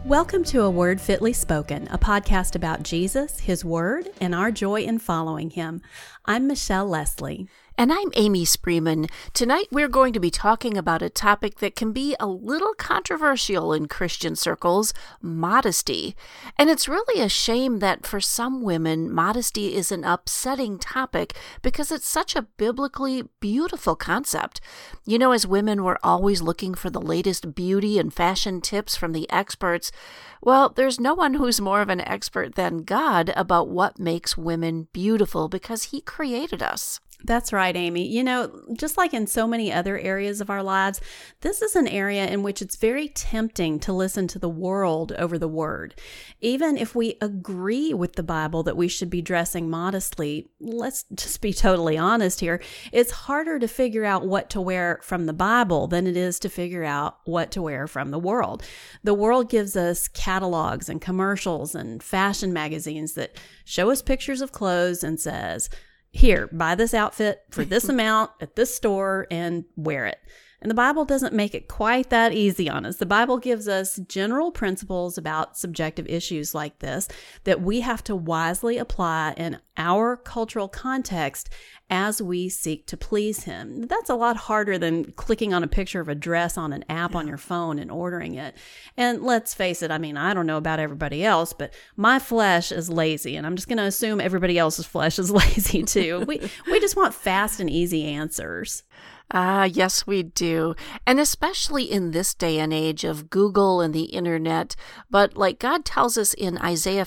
Welcome to A Word Fitly Spoken, a podcast about Jesus, His Word, and our joy in following Him. I'm Michelle Leslie. And I'm Amy Spreeman. Tonight we're going to be talking about a topic that can be a little controversial in Christian circles, modesty. And it's really a shame that for some women, modesty is an upsetting topic because it's such a biblically beautiful concept. You know, as women, we're always looking for the latest beauty and fashion tips from the experts. Well, there's no one who's more of an expert than God about what makes women beautiful because He created us. That's right, Amy. You know, just like in so many other areas of our lives, this is an area in which it's very tempting to listen to the world over the Word. Even if we agree with the Bible that we should be dressing modestly, let's just be totally honest here, it's harder to figure out what to wear from the Bible than it is to figure out what to wear from the world. The world gives us catalogs and commercials and fashion magazines that show us pictures of clothes and says, "Here, buy this outfit for this amount at this store and wear it." And the Bible doesn't make it quite that easy on us. The Bible gives us general principles about subjective issues like this that we have to wisely apply in our cultural context as we seek to please Him. That's a lot harder than clicking on a picture of a dress on an app on your phone and ordering it. And let's face it, I mean, I don't know about everybody else, but my flesh is lazy, and I'm just going to assume everybody else's flesh is lazy too. We just want fast and easy answers. Yes, we do. And especially in this day and age of Google and the internet. But like God tells us in Isaiah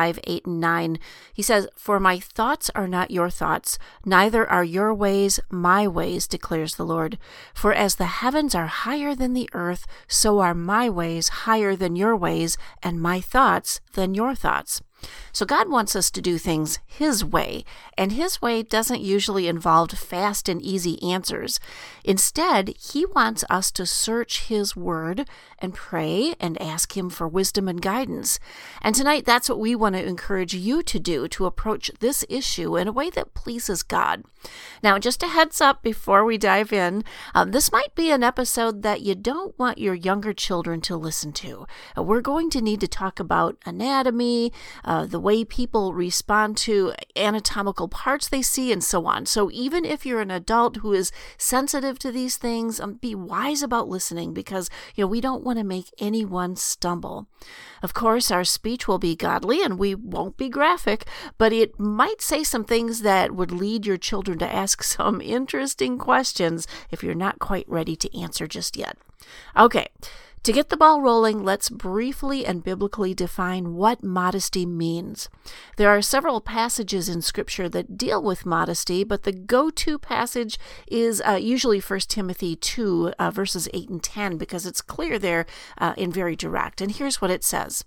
55:8-9, He says, "For my thoughts are not your thoughts, neither are your ways my ways, declares the Lord. For as the heavens are higher than the earth, so are my ways higher than your ways, and my thoughts than your thoughts." So God wants us to do things His way, and His way doesn't usually involve fast and easy answers. Instead, He wants us to search His Word and pray and ask Him for wisdom and guidance. And tonight, that's what we want to encourage you to do, to approach this issue in a way that pleases God. Now, just a heads up before we dive in, this might be an episode that you don't want your younger children to listen to. We're going to need to talk about anatomy, the way people respond to anatomical parts they see, and so on. So even if you're an adult who is sensitive to these things, be wise about listening because, we don't want to make anyone stumble. Of course, our speech will be godly and we won't be graphic, but it might say some things that would lead your children to ask some interesting questions if you're not quite ready to answer just yet. Okay. To get the ball rolling, let's briefly and biblically define what modesty means. There are several passages in Scripture that deal with modesty, but the go-to passage is usually 1 Timothy 2, verses 8 and 10, because it's clear there and very direct. And here's what it says.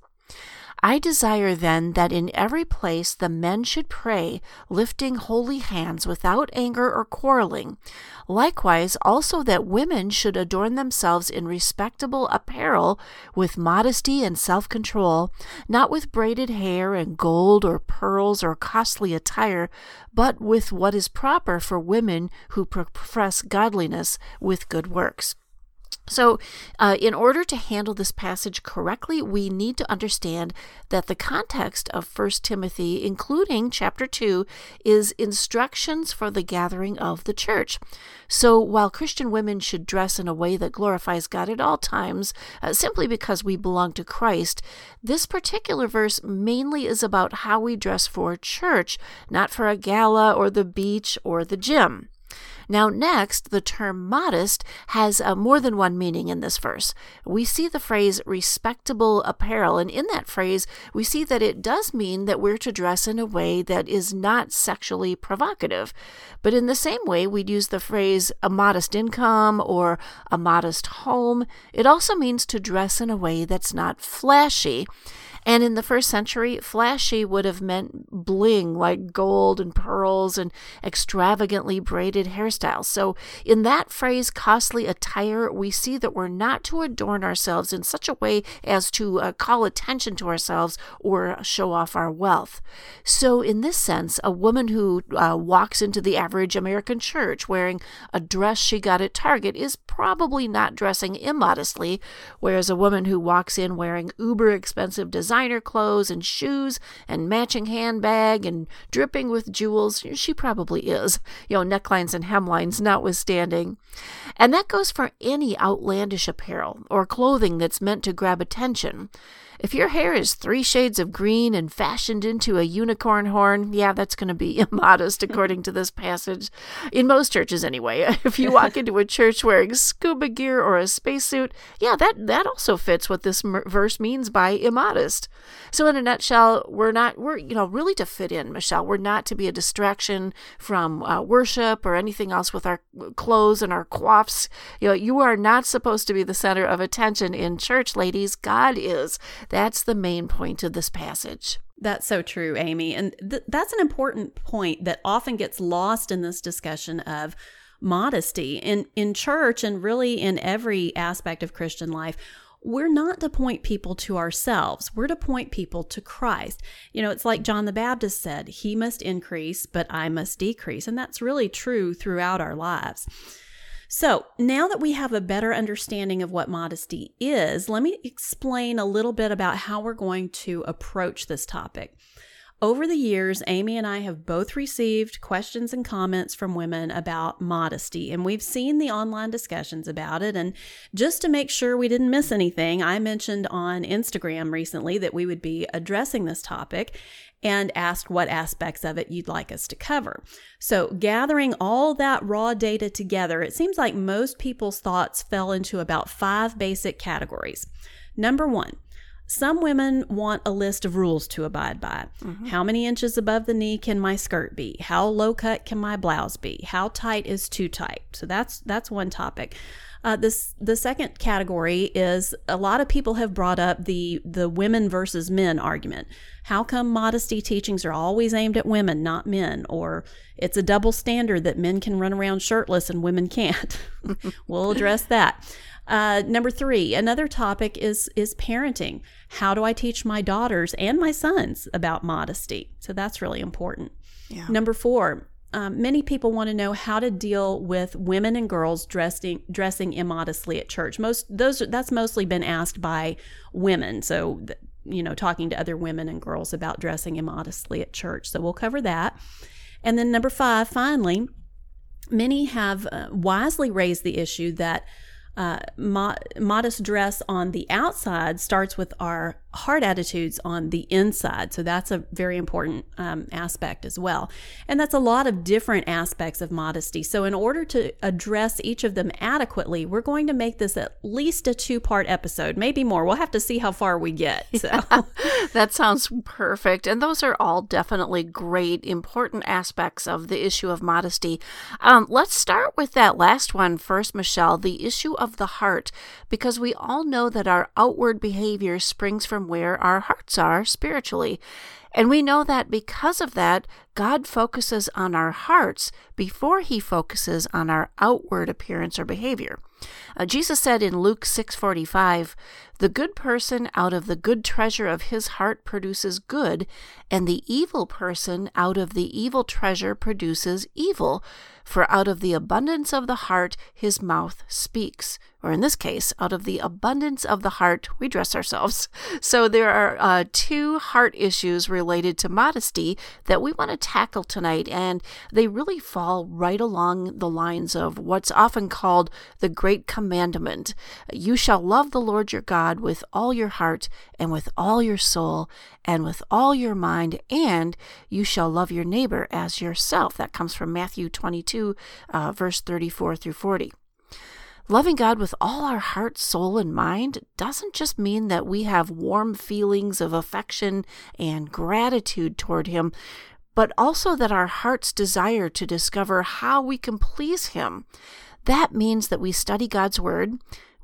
"I desire then that in every place the men should pray, lifting holy hands without anger or quarreling. Likewise also that women should adorn themselves in respectable apparel with modesty and self-control, not with braided hair and gold or pearls or costly attire, but with what is proper for women who profess godliness with good works." So, in order to handle this passage correctly, we need to understand that the context of 1 Timothy, including chapter 2, is instructions for the gathering of the church. So, while Christian women should dress in a way that glorifies God at all times, simply because we belong to Christ, this particular verse mainly is about how we dress for church, not for a gala or the beach or the gym. Now next, the term modest has more than one meaning in this verse. We see the phrase respectable apparel, and in that phrase, we see that it does mean that we're to dress in a way that is not sexually provocative. But in the same way, we'd use the phrase a modest income or a modest home. It also means to dress in a way that's not flashy. And in the first century, flashy would have meant bling like gold and pearls and extravagantly braided hairstyles. So in that phrase, costly attire, we see that we're not to adorn ourselves in such a way as to call attention to ourselves or show off our wealth. So in this sense, a woman who walks into the average American church wearing a dress she got at Target is probably not dressing immodestly, whereas a woman who walks in wearing uber expensive designer clothes and shoes and matching handbag and dripping with jewels, she probably is, necklines and hemlines notwithstanding. And that goes for any outlandish apparel or clothing that's meant to grab attention. If your hair is 3 shades of green and fashioned into a unicorn horn, that's going to be immodest according to this passage. In most churches anyway. If you walk into a church wearing scuba gear or a spacesuit, that also fits what this verse means by immodest. So in a nutshell, we're really to fit in, Michelle. We're not to be a distraction from worship or anything else with our clothes and our coiffs. You are not supposed to be the center of attention in church, ladies. God is. That's the main point of this passage. That's so true, Amy. And that's an important point that often gets lost in this discussion of modesty. In church and really in every aspect of Christian life, we're not to point people to ourselves. We're to point people to Christ. It's like John the Baptist said, he must increase, but I must decrease. And that's really true throughout our lives. So now that we have a better understanding of what modesty is, let me explain a little bit about how we're going to approach this topic. Over the years, Amy and I have both received questions and comments from women about modesty, and we've seen the online discussions about it. And just to make sure we didn't miss anything, I mentioned on Instagram recently that we would be addressing this topic and asked what aspects of it you'd like us to cover. So gathering all that raw data together, it seems like most people's thoughts fell into about 5 basic categories. Number 1, some women want a list of rules to abide by. Mm-hmm. How many inches above the knee can my skirt be? How low cut can my blouse be? How tight is too tight? So that's one topic. The second category is a lot of people have brought up the women versus men argument. How come modesty teachings are always aimed at women, not men? Or it's a double standard that men can run around shirtless and women can't. We'll address that. Number 3, another topic is parenting. How do I teach my daughters and my sons about modesty? So that's really important. Yeah. Number 4, many people want to know how to deal with women and girls dressing immodestly at church. That's mostly been asked by women. So, talking to other women and girls about dressing immodestly at church. So we'll cover that. And then number 5, finally, many have wisely raised the issue that modest dress on the outside starts with our heart attitudes on the inside. So that's a very important aspect as well. And that's a lot of different aspects of modesty. So in order to address each of them adequately, we're going to make this at least a 2-part episode, maybe more. We'll have to see how far we get. So. Yeah, that sounds perfect. And those are all definitely great, important aspects of the issue of modesty. Let's start with that last one first, Michelle, the issue of the heart, because we all know that our outward behavior springs from where our hearts are spiritually. And we know that because of that, God focuses on our hearts before he focuses on our outward appearance or behavior. Jesus said in Luke 6:45, "The good person out of the good treasure of his heart produces good, and the evil person out of the evil treasure produces evil. For out of the abundance of the heart his mouth speaks." Or in this case, out of the abundance of the heart, we dress ourselves. So there are 2 heart issues related to modesty that we want to tackle tonight, and they really fall right along the lines of what's often called the Great Commandment. You shall love the Lord your God with all your heart and with all your soul and with all your mind, and you shall love your neighbor as yourself. That comes from Matthew 22, verse 34 through 40. Loving God with all our heart, soul, and mind doesn't just mean that we have warm feelings of affection and gratitude toward him, but also that our hearts desire to discover how we can please him. That means that we study God's word,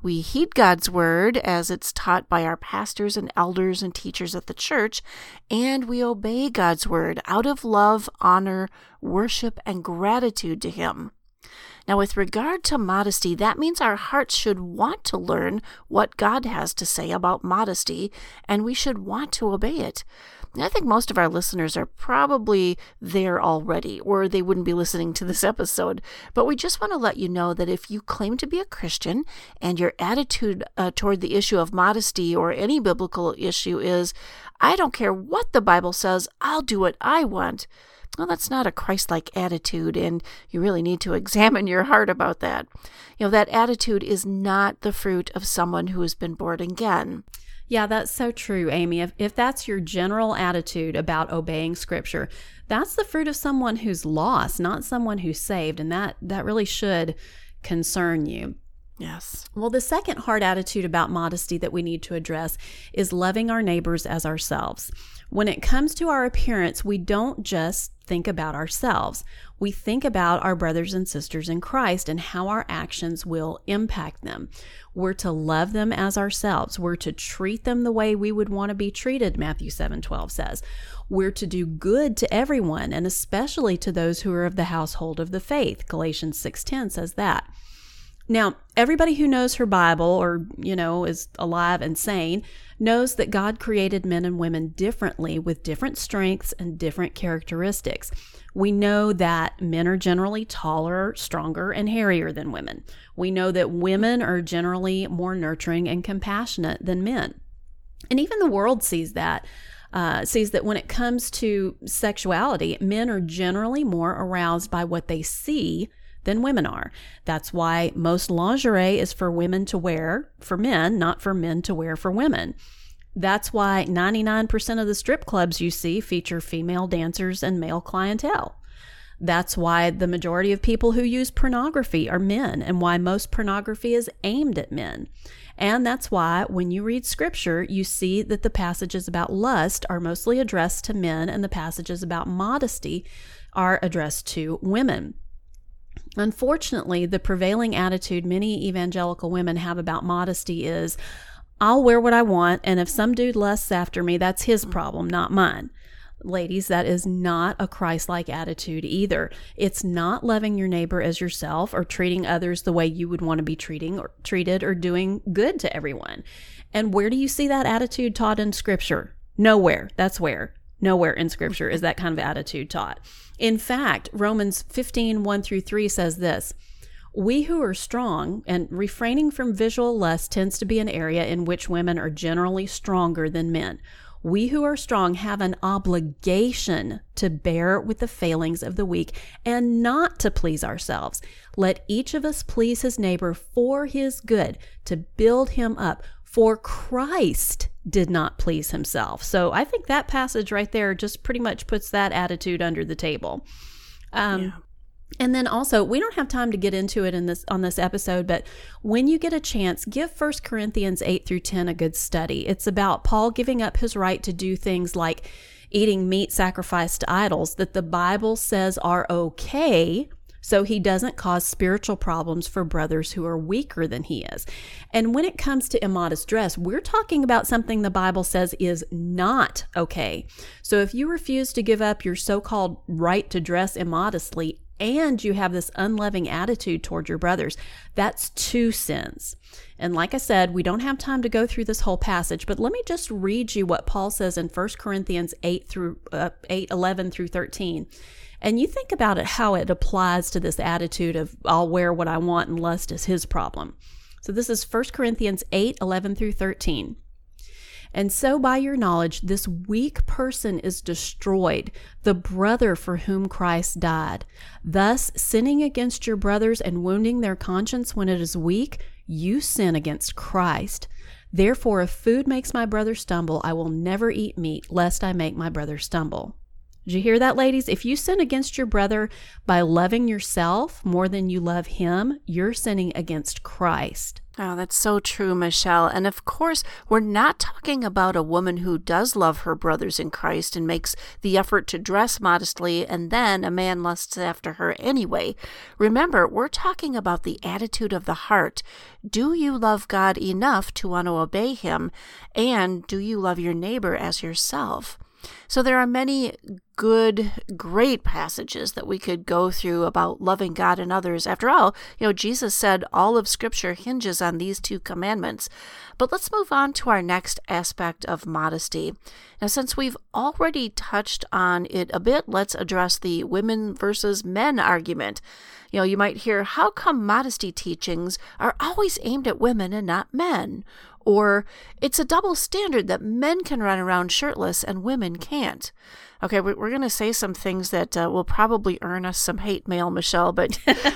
We heed God's word as it's taught by our pastors and elders and teachers at the church, and we obey God's word out of love, honor, worship, and gratitude to Him. Now, with regard to modesty, that means our hearts should want to learn what God has to say about modesty, and we should want to obey it. I think most of our listeners are probably there already, or they wouldn't be listening to this episode. But we just want to let you know that if you claim to be a Christian and your attitude toward the issue of modesty or any biblical issue is, I don't care what the Bible says, I'll do what I want. Well, that's not a Christ-like attitude, and you really need to examine your heart about that. That attitude is not the fruit of someone who has been born again. Yeah, that's so true, Amy. If that's your general attitude about obeying Scripture, that's the fruit of someone who's lost, not someone who's saved, and that really should concern you. Yes. Well, the second hard attitude about modesty that we need to address is loving our neighbors as ourselves. When it comes to our appearance, we don't just think about ourselves. We think about our brothers and sisters in Christ and how our actions will impact them. We're to love them as ourselves. We're to treat them the way we would want to be treated, Matthew 7:12 says. We're to do good to everyone, and especially to those who are of the household of the faith. Galatians 6:10 says that. Now, everybody who knows her Bible or, is alive and sane knows that God created men and women differently with different strengths and different characteristics. We know that men are generally taller, stronger, and hairier than women. We know that women are generally more nurturing and compassionate than men. And even the world sees that when it comes to sexuality, men are generally more aroused by what they see than women are. That's why most lingerie is for women to wear for men, not for men to wear for women. That's why 99% of the strip clubs you see feature female dancers and male clientele. That's why the majority of people who use pornography are men, and why most pornography is aimed at men. And that's why when you read Scripture, you see that the passages about lust are mostly addressed to men, and the passages about modesty are addressed to women. Unfortunately, the prevailing attitude many evangelical women have about modesty is, I'll wear what I want, and if some dude lusts after me, that's his problem, not mine. Ladies, that is not a Christ-like attitude either. It's not loving your neighbor as yourself or treating others the way you would want to be treated or doing good to everyone. And where do you see that attitude taught in Scripture? Nowhere. That's where. Nowhere in Scripture is that kind of attitude taught. In fact, Romans 15:1-3 says this, we who are strong, and refraining from visual lust tends to be an area in which women are generally stronger than men. We who are strong have an obligation to bear with the failings of the weak and not to please ourselves. Let each of us please his neighbor for his good, to build him up. For Christ did not please himself. So I think that passage right there just pretty much puts that attitude under the table. And then also, we don't have time to get into it on this episode, but when you get a chance, give 1 Corinthians 8-10 a good study. It's about Paul giving up his right to do things like eating meat sacrificed to idols that the Bible says are okay, so he doesn't cause spiritual problems for brothers who are weaker than he is. And when it comes to immodest dress, we're talking about something the Bible says is not okay. So if you refuse to give up your so-called right to dress immodestly, and you have this unloving attitude toward your brothers, that's two sins. And like I said, we don't have time to go through this whole passage, but let me just read you what Paul says in 1 Corinthians 8:11-13. And you think about it, how it applies to this attitude of I'll wear what I want and lust is his problem. So this is 1 Corinthians 8:11-13. And so by your knowledge, this weak person is destroyed, the brother for whom Christ died. Thus, sinning against your brothers and wounding their conscience when it is weak, you sin against Christ. Therefore, if food makes my brother stumble, I will never eat meat, lest I make my brother stumble. Did you hear that, ladies? If you sin against your brother by loving yourself more than you love him, you're sinning against Christ. Oh, that's so true, Michelle. And of course, we're not talking about a woman who does love her brothers in Christ and makes the effort to dress modestly, and then a man lusts after her anyway. Remember, we're talking about the attitude of the heart. Do you love God enough to want to obey him? And do you love your neighbor as yourself? So there are many good, great passages that we could go through about loving God and others. After all, Jesus said all of Scripture hinges on these two commandments. But let's move on to our next aspect of modesty. Now, since we've already touched on it a bit, let's address the women versus men argument. You might hear, how come modesty teachings are always aimed at women and not men? Or it's a double standard that men can run around shirtless and women can't. Okay, we're going to say some things that will probably earn us some hate mail, Michelle, but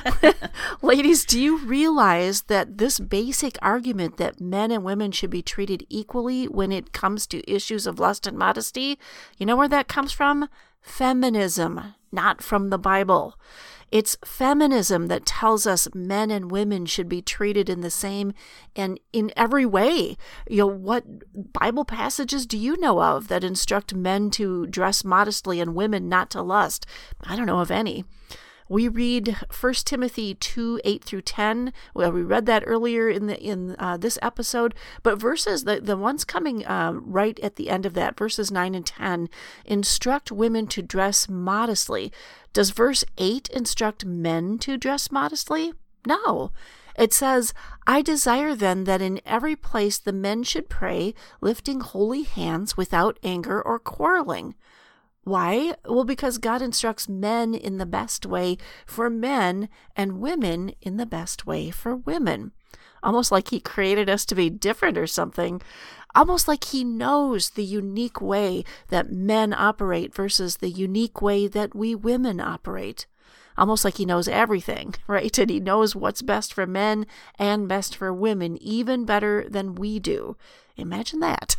ladies, do you realize that this basic argument that men and women should be treated equally when it comes to issues of lust and modesty, you know where that comes from? Feminism, not from the Bible. It's feminism that tells us men and women should be treated in the same and in every way. What Bible passages do you know of that instruct men to dress modestly and women not to lust? I don't know of any. We read 1 Timothy 2, 8 through 10. Well, we read that earlier in this episode, but the ones coming right at the end of that, verses 9 and 10, instruct women to dress modestly. Does verse 8 instruct men to dress modestly? No. It says, I desire then that in every place the men should pray, lifting holy hands without anger or quarreling. Why? Well, because God instructs men in the best way for men and women in the best way for women. Almost like he created us to be different or something. Almost like he knows the unique way that men operate versus the unique way that we women operate. Almost like he knows everything, right? And he knows what's best for men and best for women, even better than we do. Imagine that.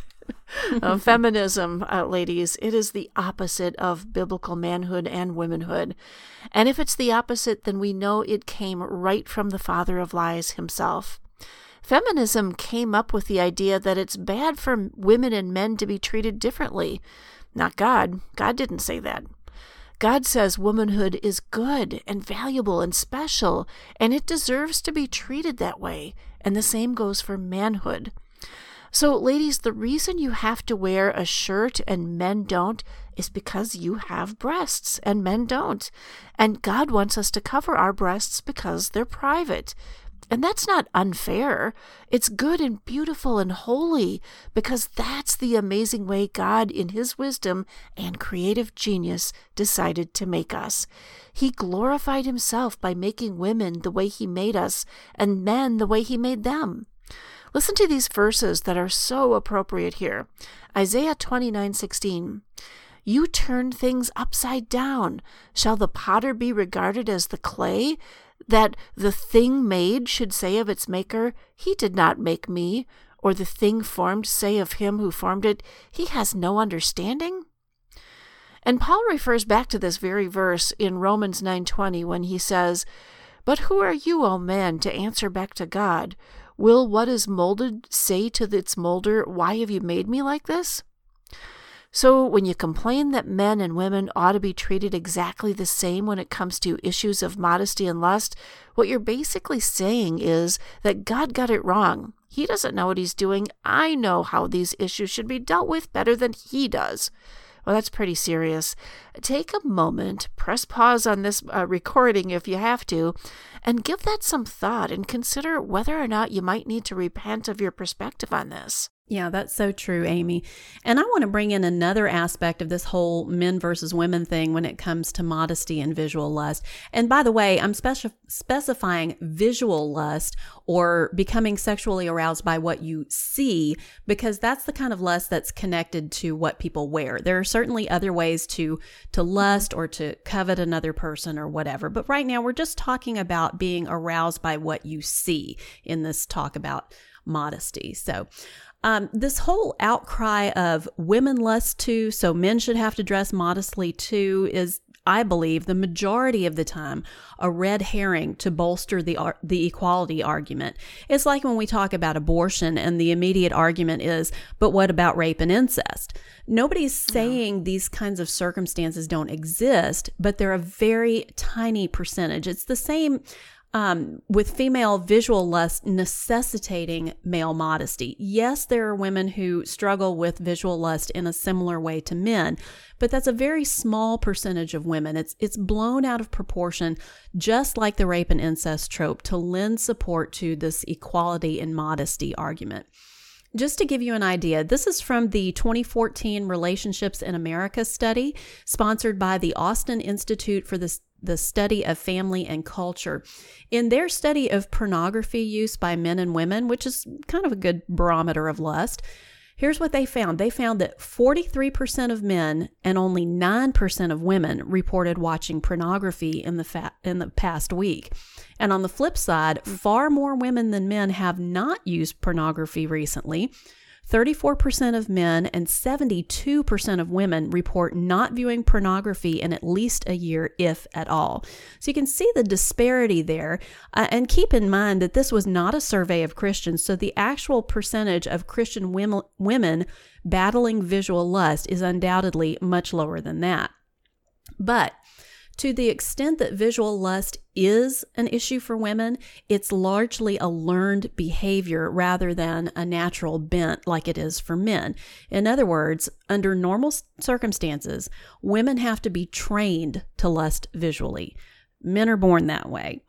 Feminism, ladies, it is the opposite of biblical manhood and womanhood. And if it's the opposite, then we know it came right from the father of lies himself. Feminism came up with the idea that it's bad for women and men to be treated differently. Not God. God didn't say that. God says womanhood is good and valuable and special, and it deserves to be treated that way. And the same goes for manhood. So, ladies, the reason you have to wear a shirt and men don't is because you have breasts and men don't. And God wants us to cover our breasts because they're private. And that's not unfair. It's good and beautiful and holy because that's the amazing way God, in his wisdom and creative genius, decided to make us. He glorified himself by making women the way he made us and men the way he made them. Listen to these verses that are so appropriate here. Isaiah 29:16. You turn things upside down. Shall the potter be regarded as the clay, that the thing made should say of its maker, he did not make me, or the thing formed say of him who formed it, he has no understanding? And Paul refers back to this very verse in Romans 9:20 when he says, But who are you, O man, to answer back to God? Will what is molded say to its molder, why have you made me like this? So when you complain that men and women ought to be treated exactly the same when it comes to issues of modesty and lust, what you're basically saying is that God got it wrong. He doesn't know what he's doing. I know how these issues should be dealt with better than he does. Well, that's pretty serious. Take a moment, press pause on this recording if you have to, and give that some thought and consider whether or not you might need to repent of your perspective on this. Yeah, that's so true, Amy. And I want to bring in another aspect of this whole men versus women thing when it comes to modesty and visual lust. And by the way, I'm specifying visual lust or becoming sexually aroused by what you see, because that's the kind of lust that's connected to what people wear. There are certainly other ways to lust or to covet another person or whatever. But right now, we're just talking about being aroused by what you see in this talk about modesty. So This whole outcry of women lust too, so men should have to dress modestly too, is, I believe, the majority of the time a red herring to bolster the equality argument. It's like when we talk about abortion and the immediate argument is, but what about rape and incest? Nobody's saying these kinds of circumstances don't exist, but they're a very tiny percentage. It's the same with female visual lust necessitating male modesty. Yes, there are women who struggle with visual lust in a similar way to men, but that's a very small percentage of women. It's blown out of proportion, just like the rape and incest trope, to lend support to this equality and modesty argument. Just to give you an idea, this is from the 2014 Relationships in America study, sponsored by the Austin Institute for the Study of Family and Culture. In their study of pornography use by men and women, which is kind of a good barometer of lust, here's what they found. They found that 43% of men and only 9% of women reported watching pornography in the past week. And on the flip side, far more women than men have not used pornography recently. 34% of men and 72% of women report not viewing pornography in at least a year, if at all. So you can see the disparity there. And keep in mind that this was not a survey of Christians, so the actual percentage of Christian women battling visual lust is undoubtedly much lower than that. But to the extent that visual lust is an issue for women, it's largely a learned behavior rather than a natural bent like it is for men. In other words, under normal circumstances, women have to be trained to lust visually. Men are born that way.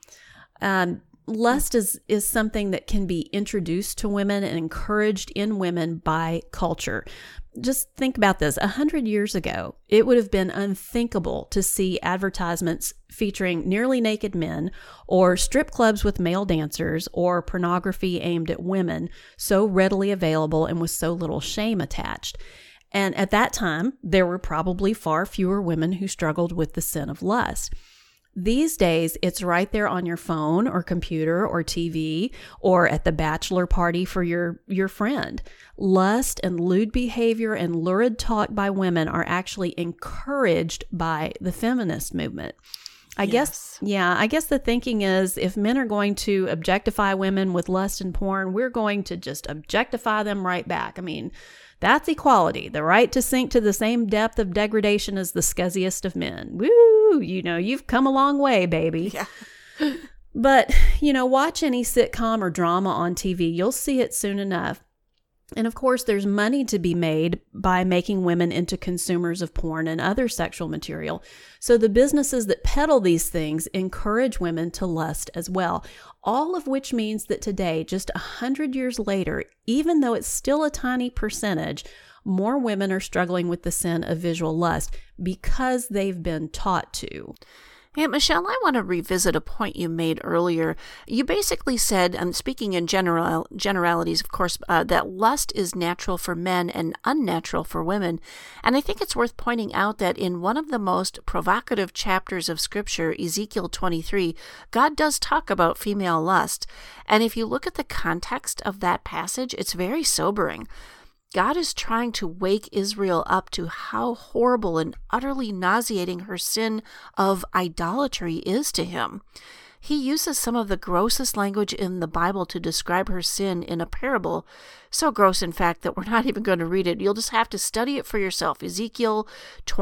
Lust is something that can be introduced to women and encouraged in women by culture. Just think about this. 100 years ago, it would have been unthinkable to see advertisements featuring nearly naked men or strip clubs with male dancers or pornography aimed at women so readily available and with so little shame attached. And at that time, there were probably far fewer women who struggled with the sin of lust. These days, it's right there on your phone or computer or TV or at the bachelor party for your friend. Lust and lewd behavior and lurid talk by women are actually encouraged by the feminist movement. I guess the thinking is if men are going to objectify women with lust and porn, we're going to just objectify them right back. I mean, that's equality, the right to sink to the same depth of degradation as the scuzziest of men. Woo! You've come a long way, baby. Yeah. But, watch any sitcom or drama on TV. You'll see it soon enough. And of course, there's money to be made by making women into consumers of porn and other sexual material. So the businesses that peddle these things encourage women to lust as well. All of which means that today, just 100 years later, even though it's still a tiny percentage, more women are struggling with the sin of visual lust because they've been taught to. Hey, Michelle, I want to revisit a point you made earlier. You basically said, and speaking in generalities, of course, that lust is natural for men and unnatural for women. And I think it's worth pointing out that in one of the most provocative chapters of Scripture, Ezekiel 23, God does talk about female lust. And if you look at the context of that passage, it's very sobering. God is trying to wake Israel up to how horrible and utterly nauseating her sin of idolatry is to him. He uses some of the grossest language in the Bible to describe her sin in a parable. So gross, in fact, that we're not even going to read it. You'll just have to study it for yourself. Ezekiel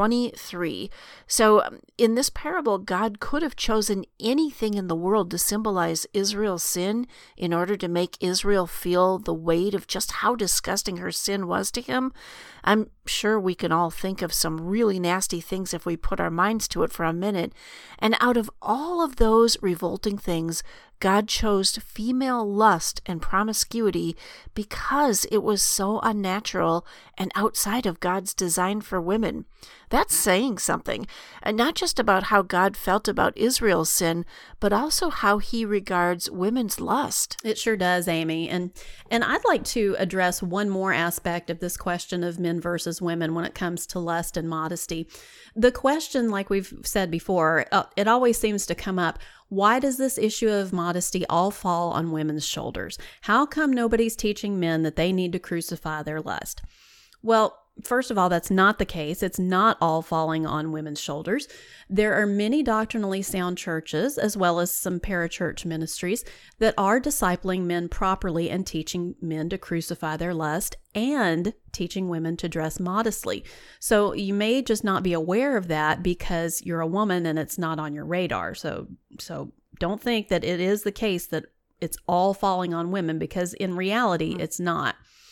23. So in this parable, God could have chosen anything in the world to symbolize Israel's sin in order to make Israel feel the weight of just how disgusting her sin was to him. I'm sure we can all think of some really nasty things if we put our minds to it for a minute. And out of all of those revolting things, God chose female lust and promiscuity because it was so unnatural and outside of God's design for women. That's saying something, and not just about how God felt about Israel's sin, but also how he regards women's lust. It sure does, Amy. And I'd like to address one more aspect of this question of men versus women when it comes to lust and modesty. The question, like we've said before, it always seems to come up, why does this issue of modesty all fall on women's shoulders? How come nobody's teaching men that they need to crucify their lust? Well, first of all, that's not the case. It's not all falling on women's shoulders. There are many doctrinally sound churches, as well as some parachurch ministries, that are discipling men properly and teaching men to crucify their lust and teaching women to dress modestly. So you may just not be aware of that because you're a woman and it's not on your radar. So don't think that it is the case that it's all falling on women, because in reality, it's not.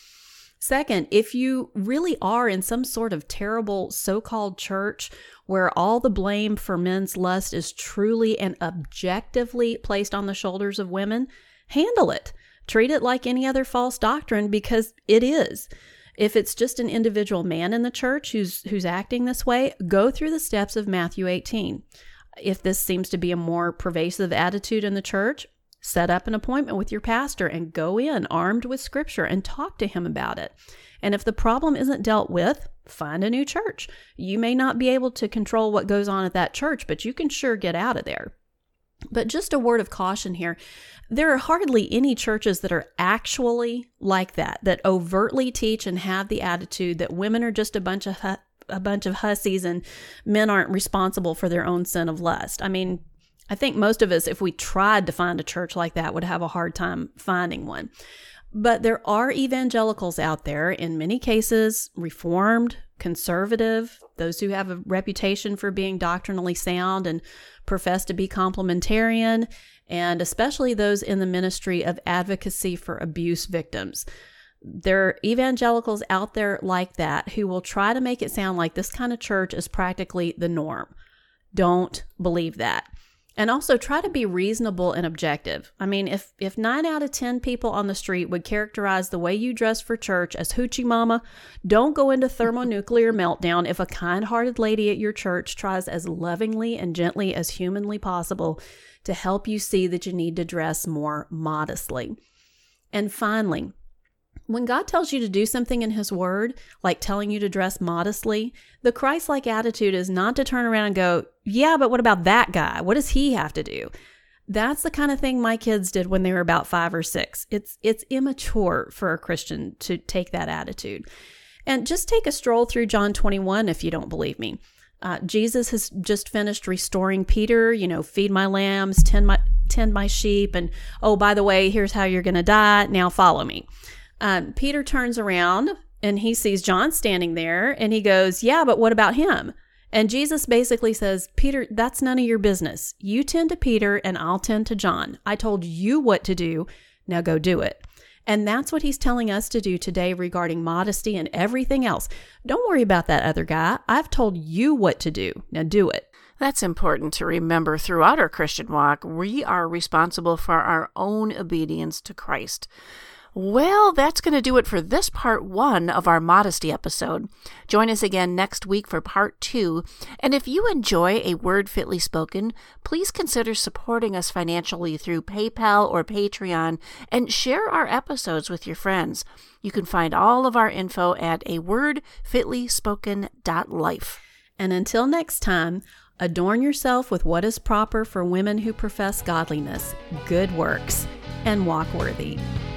Second, if you really are in some sort of terrible so-called church where all the blame for men's lust is truly and objectively placed on the shoulders of women, handle it. Treat it like any other false doctrine, because it is. If it's just an individual man in the church who's acting this way, go through the steps of Matthew 18. If this seems to be a more pervasive attitude in the church, set up an appointment with your pastor and go in armed with scripture and talk to him about it. And if the problem isn't dealt with, find a new church. You may not be able to control what goes on at that church, but you can sure get out of there. But just a word of caution here. There are hardly any churches that are actually like that overtly teach and have the attitude that women are just a bunch of hussies and men aren't responsible for their own sin of lust. I mean, I think most of us, if we tried to find a church like that, would have a hard time finding one. But there are evangelicals out there, in many cases, Reformed, conservative, those who have a reputation for being doctrinally sound and profess to be complementarian, and especially those in the ministry of advocacy for abuse victims. There are evangelicals out there like that who will try to make it sound like this kind of church is practically the norm. Don't believe that. And also try to be reasonable and objective. I mean, if 9 out of 10 people on the street would characterize the way you dress for church as hoochie mama, don't go into thermonuclear meltdown if a kind-hearted lady at your church tries as lovingly and gently as humanly possible to help you see that you need to dress more modestly. And finally, when God tells you to do something in His Word, like telling you to dress modestly, the Christ-like attitude is not to turn around and go, yeah, but what about that guy? What does he have to do? That's the kind of thing my kids did when they were about 5 or 6. It's immature for a Christian to take that attitude. And just take a stroll through John 21 if you don't believe me. Jesus has just finished restoring Peter, feed my lambs, tend my sheep, and oh, by the way, here's how you're going to die. Now follow me. Peter turns around and he sees John standing there and he goes, yeah, but what about him? And Jesus basically says, Peter, that's none of your business. You tend to Peter and I'll tend to John. I told you what to do. Now go do it. And that's what He's telling us to do today regarding modesty and everything else. Don't worry about that other guy. I've told you what to do. Now do it. That's important to remember throughout our Christian walk. We are responsible for our own obedience to Christ. Well, that's going to do it for this part 1 of our modesty episode. Join us again next week for part 2. And if you enjoy A Word Fitly Spoken, please consider supporting us financially through PayPal or Patreon and share our episodes with your friends. You can find all of our info at awordfitlyspoken.life. And until next time, adorn yourself with what is proper for women who profess godliness, good works, and walk worthy.